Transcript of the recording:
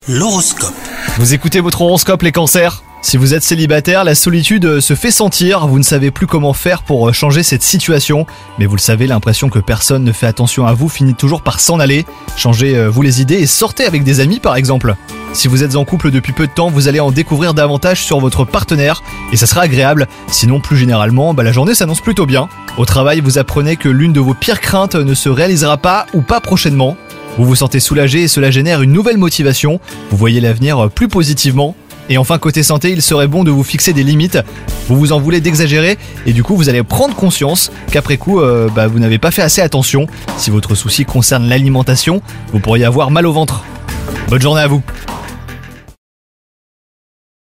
L'horoscope. Vous écoutez votre horoscope les cancers ? Si vous êtes célibataire, la solitude se fait sentir, vous ne savez plus comment faire pour changer cette situation. Mais vous le savez, l'impression que personne ne fait attention à vous finit toujours par s'en aller. Changez-vous les idées et sortez avec des amis par exemple. Si vous êtes en couple depuis peu de temps, vous allez en découvrir davantage sur votre partenaire et ça sera agréable. Sinon, plus généralement, la journée s'annonce plutôt bien. Au travail, vous apprenez que l'une de vos pires craintes ne se réalisera pas ou pas prochainement. Vous vous sentez soulagé et cela génère une nouvelle motivation. Vous voyez l'avenir plus positivement. Et enfin, côté santé, il serait bon de vous fixer des limites. Vous vous en voulez d'exagérer et du coup, vous allez prendre conscience qu'après coup, vous n'avez pas fait assez attention. Si votre souci concerne l'alimentation, vous pourriez avoir mal au ventre. Bonne journée à vous.